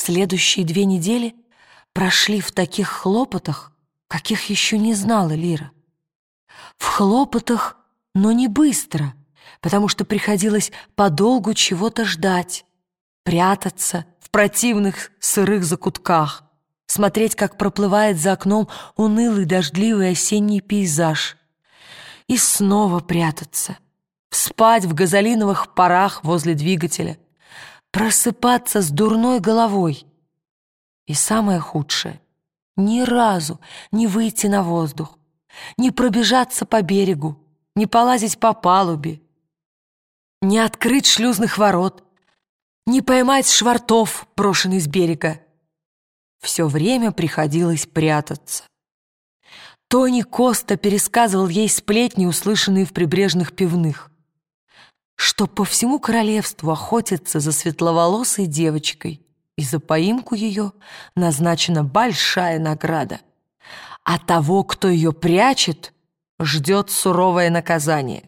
Следующие 2 недели прошли в таких хлопотах, каких еще не знала Лира. В хлопотах, но не быстро, потому что приходилось подолгу чего-то ждать, прятаться в противных сырых закутках, смотреть, как проплывает за окном унылый дождливый осенний пейзаж, и снова прятаться, спать в газолиновых парах возле двигателя, просыпаться с дурной головой. И самое худшее — ни разу не выйти на воздух, не пробежаться по берегу, не полазить по палубе, не открыть шлюзных ворот, не поймать швартов, брошенный с берега. Все время приходилось прятаться. Тони Коста пересказывал ей сплетни, услышанные в прибрежных пивных, что по всему королевству охотятся за светловолосой девочкой, и за поимку ее назначена большая награда, а того, кто ее прячет, ждет суровое наказание.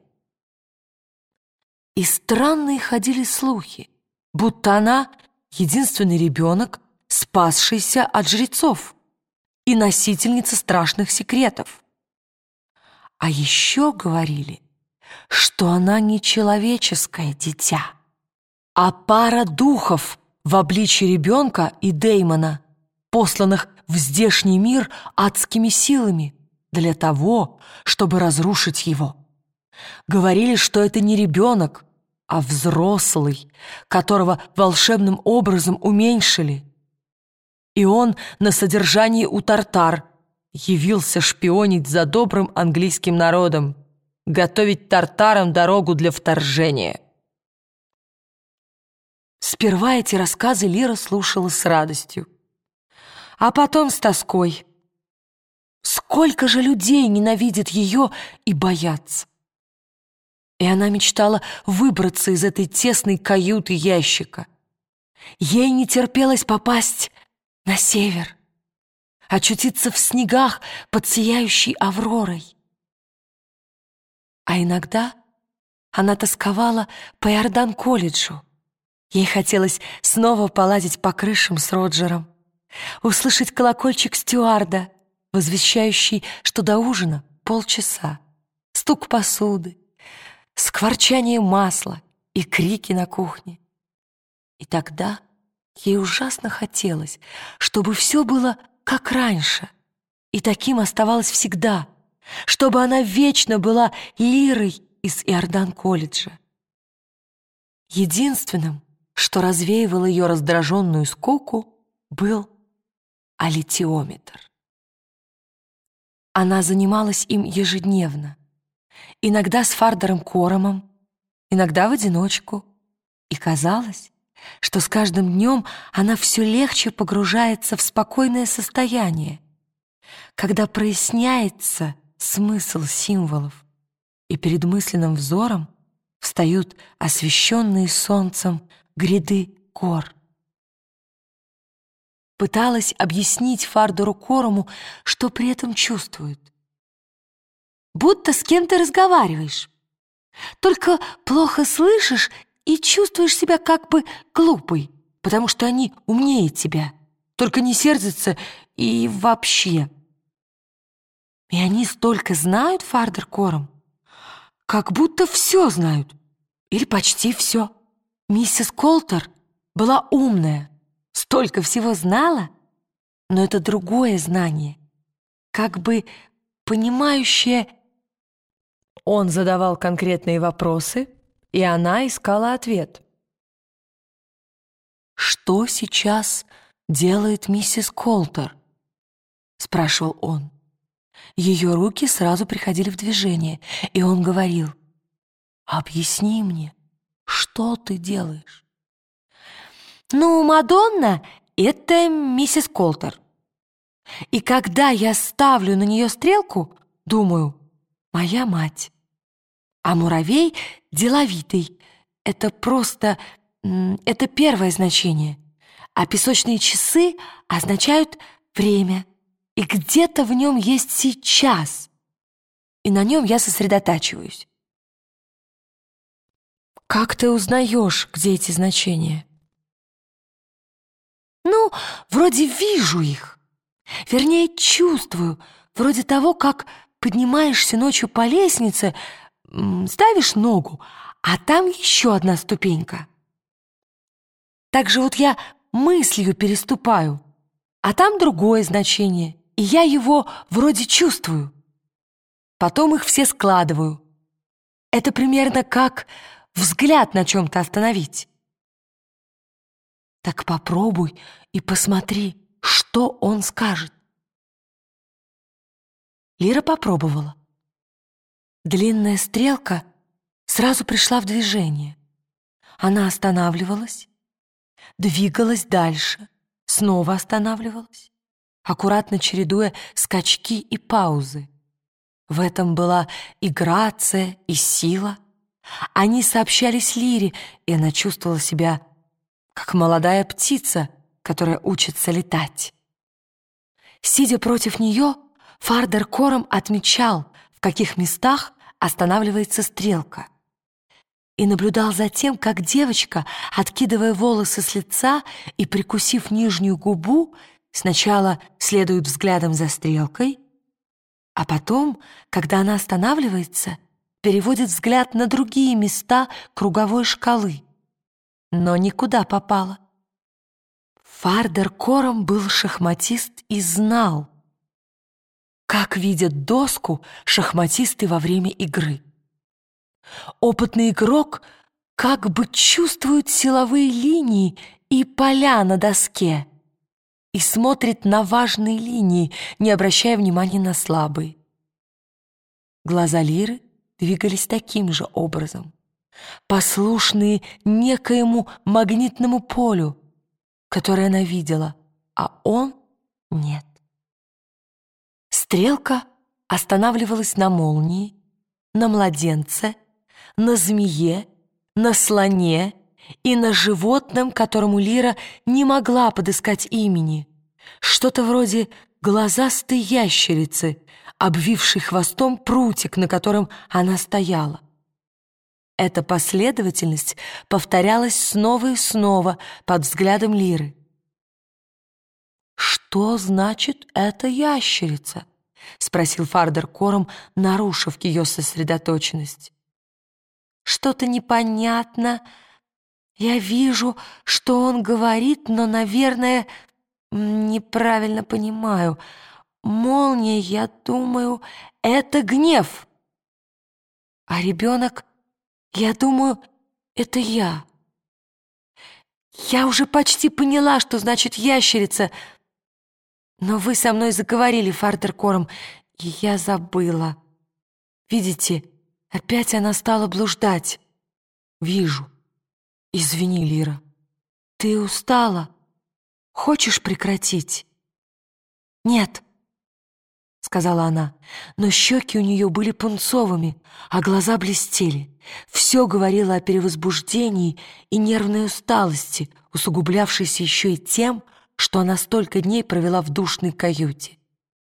И странные ходили слухи, будто она единственный ребенок, спасшийся от жрецов, и носительница страшных секретов. А еще говорили, что она не человеческое дитя, а пара духов в обличье ребенка и Дэймона, посланных в здешний мир адскими силами для того, чтобы разрушить его. Говорили, что это не ребенок, а взрослый, которого волшебным образом уменьшили. И он на содержании у тартар явился шпионить за добрым английским народом, готовить тартарам дорогу для вторжения. Сперва эти рассказы Лира слушала с радостью, а потом с тоской. Сколько же людей ненавидят ее и боятся! И она мечтала выбраться из этой тесной каюты ящика. Ей не терпелось попасть на север, очутиться в снегах под сияющей авророй. А иногда она тосковала по Иордан-колледжу. Ей хотелось снова полазить по крышам с Роджером, услышать колокольчик стюарда, возвещающий, что до ужина полчаса, стук посуды, скворчание масла и крики на кухне. И тогда ей ужасно хотелось, чтобы все было как раньше, и таким оставалось всегда, чтобы она вечно была Лирой из Иордан-колледжа. Единственным, что развеивало ее раздраженную скуку, был аллитиометр. Она занималась им ежедневно, иногда с Фардером Коромом, иногда в одиночку, и казалось, что с каждым днем она все легче погружается в спокойное состояние, когда проясняется смысл символов, и перед мысленным взором встают освещенные солнцем гряды гор. Пыталась объяснить Фардеру Корому, что при этом чувствует. Будто с кем-то разговариваешь, только плохо слышишь и чувствуешь себя как бы глупой, потому что они умнее тебя, только не сердятся и вообще. И они столько знают, Фардер Кором, как будто все знают, или почти все. Миссис Колтер была умная, столько всего знала, но это другое знание, как бы понимающее. Он задавал конкретные вопросы, и она искала ответ. «Что сейчас делает миссис Колтер?» — спрашивал он. Ее руки сразу приходили в движение, и он говорил: «Объясни мне, что ты делаешь?» «Ну, Мадонна — это миссис Колтер. И когда я ставлю на нее стрелку, думаю, моя мать. А муравей деловитый. Это просто... это первое значение. А песочные часы означают время. И где-то в нем есть сейчас. И на нем я сосредотачиваюсь». «Как ты узнаешь, где эти значения?» «Ну, вроде вижу их. Вернее, чувствую, вроде того, как поднимаешься ночью по лестнице, ставишь ногу, а там еще одна ступенька. Так же вот я мыслью переступаю, а там другое значение, и я его вроде чувствую. Потом их все складываю. Это примерно как взгляд на чем-то остановить. Так попробуй и посмотри, что он скажет. Лира попробовала. Длинная стрелка сразу пришла в движение. Она останавливалась, двигалась дальше, снова останавливалась, аккуратно чередуя скачки и паузы. В этом была и грация, и сила. Они сообщались Лире, и она чувствовала себя как молодая птица, которая учится летать. Сидя против нее, Фардер Кором отмечал, в каких местах останавливается стрелка, и наблюдал за тем, как девочка, откидывая волосы с лица и прикусив нижнюю губу, сначала следует взглядом за стрелкой, а потом, когда она останавливается, переводит взгляд на другие места круговой шкалы, но никуда попала. Фардер Кором был шахматист и знал, как видят доску шахматисты во время игры. Опытный игрок как бы чувствует силовые линии и поля на доске и смотрит на важные линии, не обращая внимания на слабые. Глаза Лиры двигались таким же образом, послушные некоему магнитному полю, которое она видела, а он — нет. Стрелка останавливалась на молнии, на младенце, на змее, на слоне и на животном, которому Лира не могла подыскать имени, что-то вроде глазастой ящерицы, обвившей хвостом прутик, на котором она стояла. Эта последовательность повторялась снова и снова под взглядом Лиры. «Что значит эта ящерица?» — спросил Фардер Кором, нарушив ее сосредоточенность. «Что-то непонятно. Я вижу, что он говорит, но, наверное, неправильно понимаю. Молния, я думаю, это гнев. А ребенок, я думаю, это я. Я уже почти поняла, что значит ящерица, но вы со мной заговорили, Фардер Кором, и я забыла. Видите, опять она стала блуждать. Вижу. Извини, Лира. Ты устала? Хочешь прекратить? Нет, сказала она, но щеки у нее были пунцовыми, а глаза блестели. Все говорило о перевозбуждении и нервной усталости, усугублявшейся еще и тем, что она столько дней провела в душной каюте.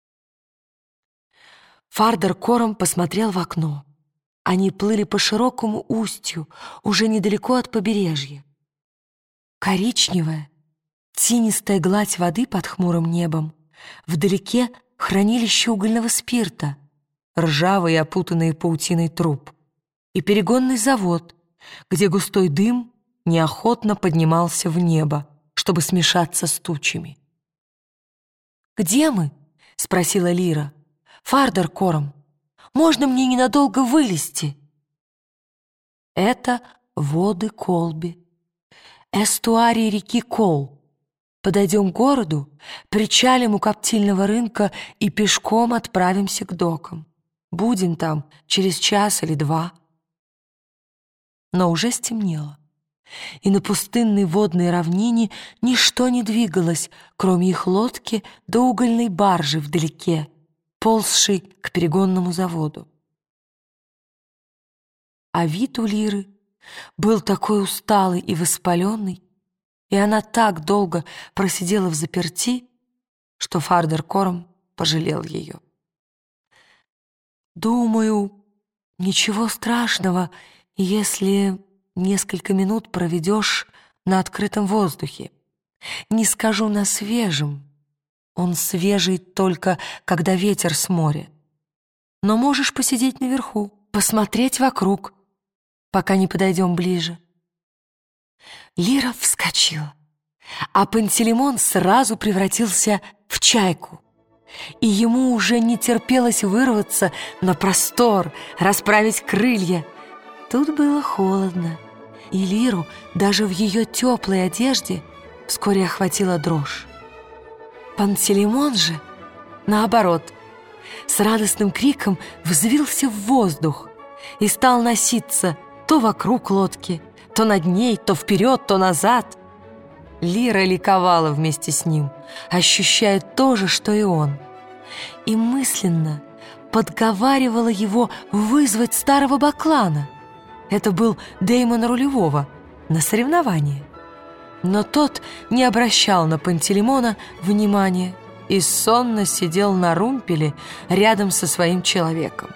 Фардер Кором посмотрел в окно. Они плыли по широкому устью, уже недалеко от побережья. Коричневая, тинистая гладь воды под хмурым небом, вдалеке хранилище угольного спирта, ржавые, опутанные паутиной труб, и перегонный завод, где густой дым неохотно поднимался в небо, чтобы смешаться с тучами. «Где мы?» — спросила Лира. «Фардер Кором, можно мне ненадолго вылезти?» «Это воды Колби, эстуарий реки Кол. Подойдем к городу, причалим у коптильного рынка и пешком отправимся к докам. Будем там через час или два». Но уже стемнело, и на пустынной водной равнине ничто не двигалось, кроме их лодки да угольной баржи вдалеке, ползшей к перегонному заводу. А вид у Лиры был такой усталый и воспаленный, и она так долго просидела взаперти, что Фардер Кором пожалел ее. «Думаю, ничего страшного, если несколько минут проведешь на открытом воздухе», Не скажу на свежем. Он свежий только, когда ветер с моря. Но можешь посидеть наверху, посмотреть вокруг, пока не подойдем ближе». Лира вскочила, а Пантелеймон сразу превратился в чайку, и ему уже не терпелось вырваться на простор, расправить крылья. Тут было холодно, и Лиру даже в ее теплой одежде вскоре охватила дрожь. Пантелеймон же, наоборот, с радостным криком взвился в воздух и стал носиться то вокруг лодки, то над ней, то вперед, то назад. Лира ликовала вместе с ним, ощущая то же, что и он, и мысленно подговаривала его вызвать старого баклана. Это был Деймон Рулевого на соревнование. Но тот не обращал на Пантелеймона внимания и сонно сидел на румпеле рядом со своим человеком.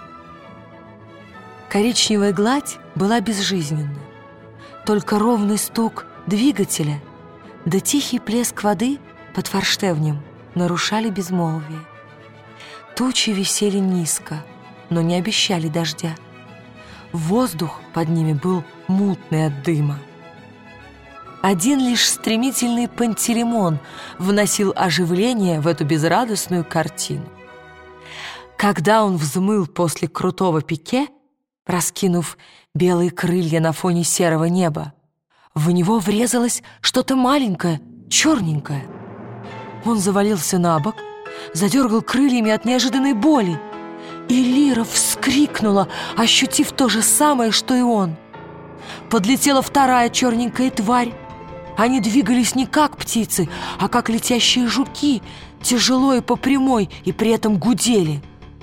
Коричневая гладь была безжизненна. Только ровный стук двигателя да тихий плеск воды под форштевнем нарушали безмолвие. Тучи висели низко, но не обещали дождя. Воздух под ними был мутный от дыма. Один лишь стремительный Пантелеймон вносил оживление в эту безрадостную картину. Когда он взмыл после крутого пике, раскинув белые крылья на фоне серого неба, в него врезалось что-то маленькое, черненькое. Он завалился на бок, задергал крыльями от неожиданной боли, и Лира вскрикнула, ощутив то же самое, что и он. Подлетела вторая черненькая тварь. Они двигались не как птицы, а как летящие жуки, тяжело и по прямой, и при этом гудели.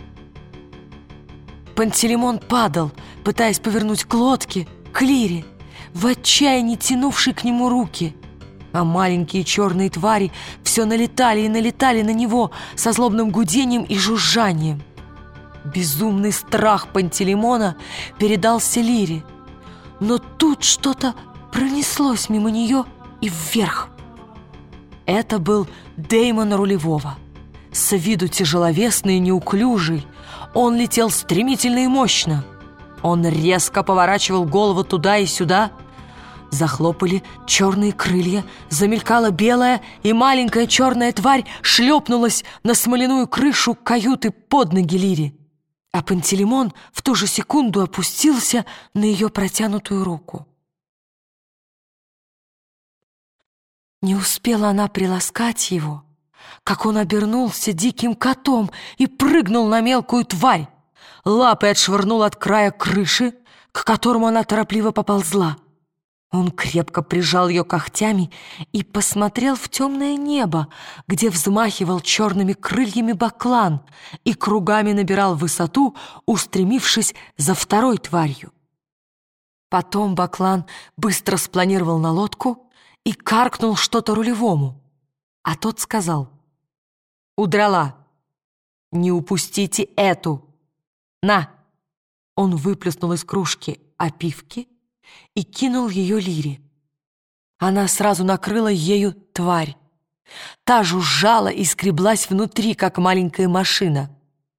Пантелеймон падал, пытаясь повернуть к лодке, к Лире, в отчаянии тянувшей к нему руки. А маленькие черные твари все налетали и налетали на него со злобным гудением и жужжанием. Безумный страх Пантелеймона передался Лире, но тут что-то пронеслось мимо нее и вверх. Это был Деймон Рулевого. С виду тяжеловесный и неуклюжий, он летел стремительно и мощно. Он резко поворачивал голову туда и сюда. Захлопали черные крылья, замелькала белая, и маленькая черная тварь шлепнулась на смоляную крышу каюты под ноги Лире. А Пантелеймон в ту же секунду опустился на ее протянутую руку. Не успела она приласкать его, как он обернулся диким котом и прыгнул на мелкую тварь. Лапой отшвырнул от края крыши, к которому она торопливо поползла. Он крепко прижал ее когтями и посмотрел в темное небо, где взмахивал черными крыльями баклан и кругами набирал высоту, устремившись за второй тварью. Потом баклан быстро спланировал на лодку и каркнул что-то Рулевому, а тот сказал: «Удрала! Не упустите эту! На!» Он выплеснул из кружки опивки и кинул ее Лире. Она сразу накрыла ею тварь. Та жужжала и скреблась внутри, как маленькая машина.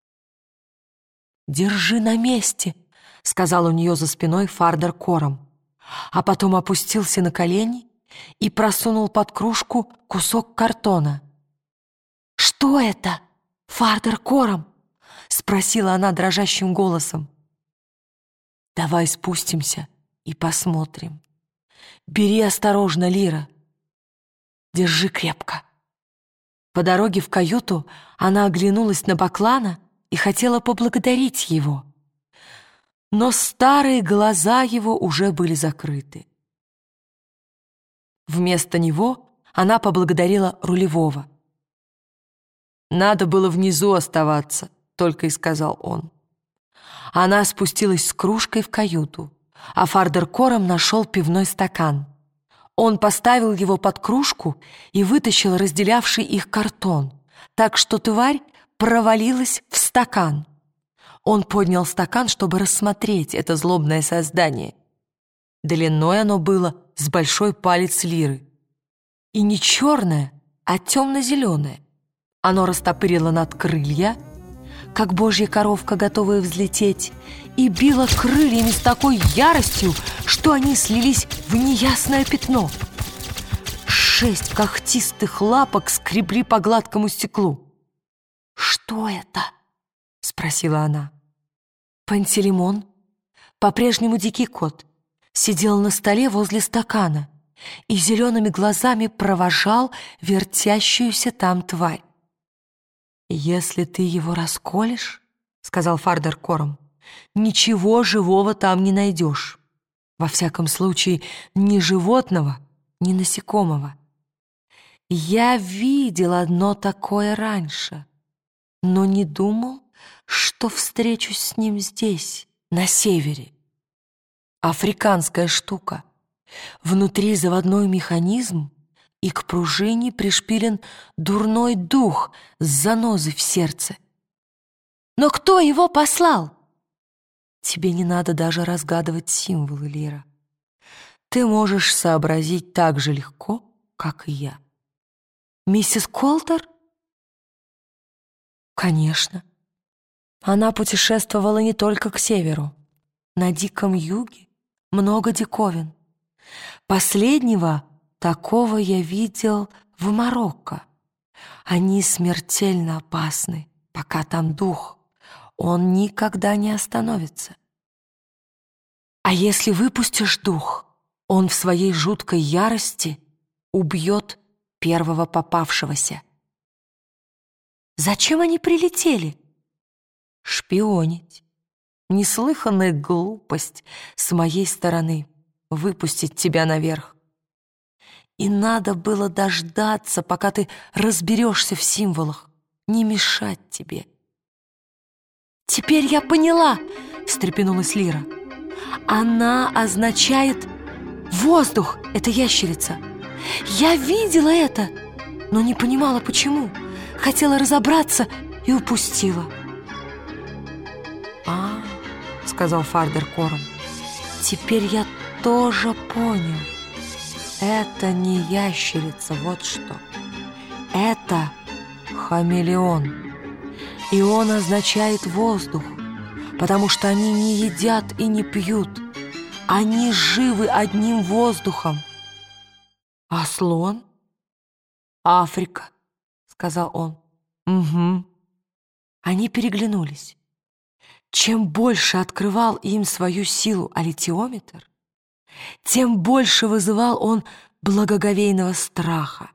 «Держи на месте», — сказал у нее за спиной Фардер Кором, а потом опустился на колени и просунул под кружку кусок картона. «Что это, Фардер Кором?» — спросила она дрожащим голосом. «Давай спустимся и посмотрим. Бери осторожно, Лира. Держи крепко». По дороге в каюту она оглянулась на баклана и хотела поблагодарить его. Но старые глаза его уже были закрыты. Вместо него она поблагодарила Рулевого. «Надо было внизу оставаться», — только и сказал он. Она спустилась с кружкой в каюту, а Фардер Кором нашел пивной стакан. Он поставил его под кружку и вытащил разделявший их картон, так что тварь провалилась в стакан. Он поднял стакан, чтобы рассмотреть это злобное создание. Длиной оно было с большой палец Лиры. и не черное, а темно-зеленое. Оно растопырило надкрылья, как божья коровка, готовая взлететь, и било крыльями с такой яростью, что они слились в неясное пятно. 6 когтистых лапок скребли по гладкому стеклу. «Что это?» — спросила она. Пантелеймон, по-прежнему дикий кот, сидел на столе возле стакана и зелеными глазами провожал вертящуюся там тварь. «Если ты его расколешь, — сказал Фардер Кором, — ничего живого там не найдешь. Во всяком случае, ни животного, ни насекомого. Я видел одно такое раньше, но не думал, что встречусь с ним здесь, на севере. Африканская штука. Внутри заводной механизм, и к пружине пришпилен дурной дух с занозой в сердце. Но кто его послал? Тебе не надо даже разгадывать символы, Лира. Ты можешь сообразить так же легко, как и я. Миссис Колтер? Конечно. Она путешествовала не только к северу. На Диком Юге много диковин. Последнего такого я видел в Марокко. Они смертельно опасны, пока там дух. Он никогда не остановится. А если выпустишь дух, он в своей жуткой ярости убьет первого попавшегося. Зачем они прилетели? Шпионить. Неслыханная глупость с моей стороны выпустить тебя наверх. И надо было дождаться, пока ты разберешься в символах, не мешать тебе. «Теперь я поняла!» — встрепенулась Лира. «Она означает воздух, эта ящерица. Я видела это, но не понимала, почему. Хотела разобраться и упустила». «А, — сказал Фардер Кором, — теперь я тоже понял. Это не ящерица, вот что. Это хамелеон. И он означает воздух, потому что они не едят и не пьют. Они живы одним воздухом». «А слон?» «Африка», — сказал он. «Угу». Они переглянулись. Чем больше открывал им свою силу аллитиометр, тем больше вызывал он благоговейного страха.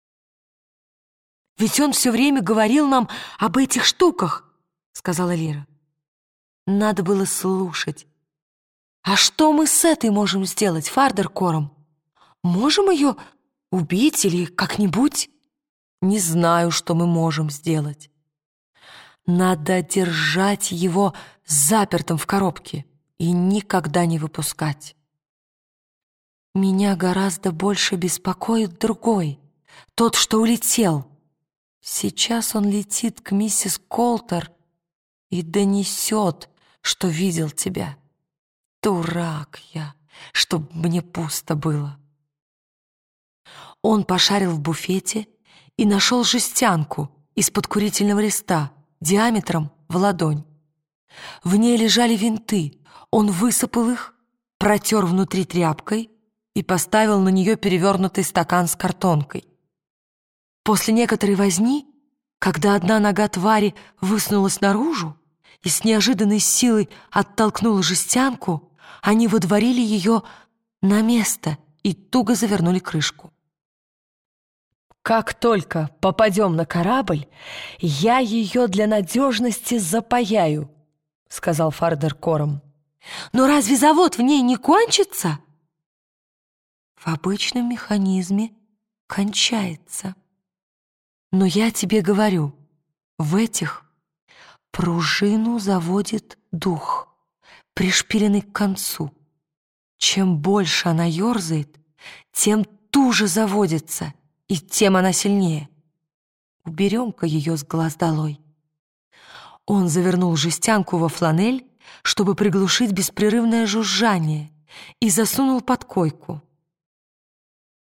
«Ведь он все время говорил нам об этих штуках», — сказала Лира. «Надо было слушать. А что мы с этой можем сделать, Фардер Кором? Можем ее убить или как-нибудь?» «Не знаю, что мы можем сделать. Надо держать его запертым в коробке и никогда не выпускать. Меня гораздо больше беспокоит другой, тот, что улетел. Сейчас он летит к миссис Колтер и донесет, что видел тебя. Дурак я, чтоб мне пусто было». Он пошарил в буфете и нашел жестянку из-под курительного листа диаметром в ладонь. В ней лежали винты. Он высыпал их, протер внутри тряпкой и поставил на нее перевернутый стакан с картонкой. После некоторой возни, когда одна нога твари высунулась наружу и с неожиданной силой оттолкнула жестянку, они водворили ее на место и туго завернули крышку. «Как только попадем на корабль, я ее для надежности запаяю», — сказал Фардер Кором. «Но разве завод в ней не кончится?» «В обычном механизме кончается. Но я тебе говорю, в этих пружину заводит дух, пришпиленный к концу. Чем больше она ерзает, тем туже заводится, и тем она сильнее. Уберем-ка ее с глаз долой». Он завернул жестянку во фланель, чтобы приглушить беспрерывное жужжание, и засунул под койку.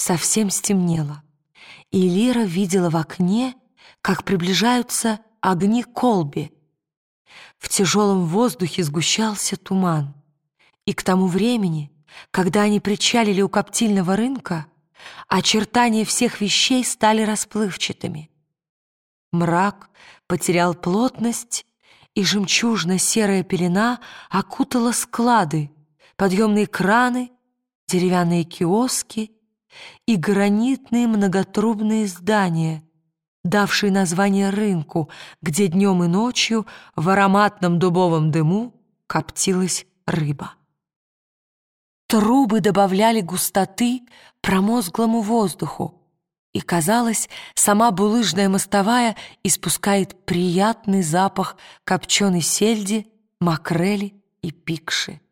совсем стемнело, и Лира видела в окне, как приближаются огни Колби. В тяжелом воздухе сгущался туман, и к тому времени, когда они причалили у коптильного рынка, очертания всех вещей стали расплывчатыми. Мрак потерял плотность, и жемчужно-серая пелена окутала склады, подъемные краны, деревянные киоски и гранитные многотрубные здания, давшие название рынку, где днем и ночью в ароматном дубовом дыму коптилась рыба. Трубы добавляли густоты промозглому воздуху, и, казалось, сама булыжная мостовая испускает приятный запах копченой сельди, макрели и пикши.